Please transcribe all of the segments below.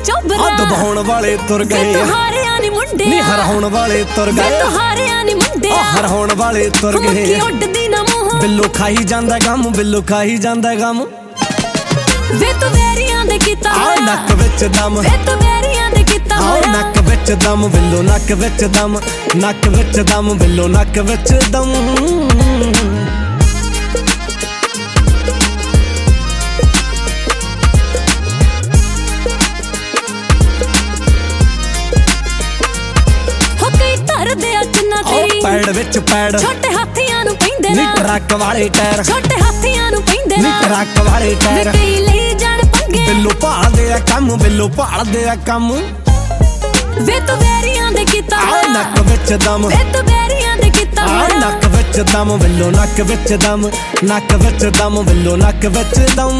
चोबरा दबाउण वाले तुर गए हारिया नी मुंडे नी हराउण वाले तुर गए हारिया नी मुंडे हराउण वाले तुर गए उड़दी ना मुंह बिल्लो खाई जांदा गम बिल्लो खाई जांदा गम वे तू वेरियां दे कीता नक विच दम वे तू वेरियां दे कीता नक विच दम बिल्लो नक विच दम नक विच दम बिल्लो नक विच दम पैड़ विच पैड़ छोटे हाथियां नू पैंदे नी ट्रक वाले टायर छोटे हाथियां नू पैंदे नी ट्रक वाले टायर कई ले जान पंगे बिल्लो भालदे आ कम बिल्लो भालदे आ कम वे तू वेरियां दे कीता नक विच दम वे तू वेरियां दे कीता नक विच दम बिल्लो नक विच दम नक विच दम बिल्लो नक विच दम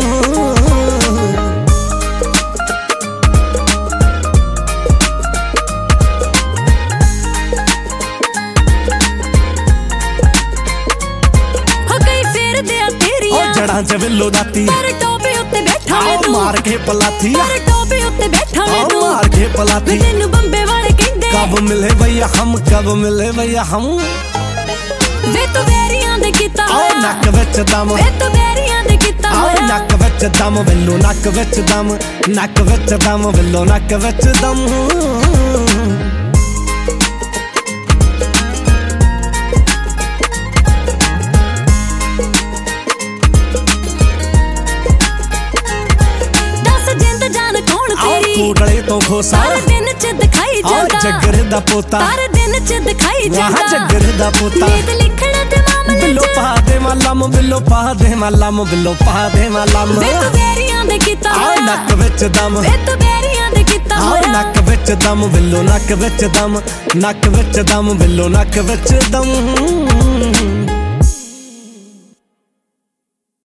जड़ां च बिल्लो दाती टोपे उत्ते बैठा मार के पलाथी टोपे उत्ते बैठा मार के पलाथी तेनू बंबे वाले कहंदे कब मिले भैया हम कब मिले भैया हम वे तू वेरियां दे कीता नक विच दम वे तू वेरियां दे कीता नक विच दम बिल्लो नक विच दम नक विच दम बिल्लो नक विच दम कोटले तो खोसा तारे दिन च दिखाई जांदा जगर दा पोता तारे दिन च दिखाई जांदा जगर दा पोता नींद लिखण दे मामले बिल्लो पा दे मालम बिल्लो पा दे मालम बिल्लो पा दे मालम वे तू वेरियां दे कीता नक विच दम वे तू वेरियां दे कीता नक विच दम बिल्लो नक विच दम नक विच दम बिल्लो नक विच दम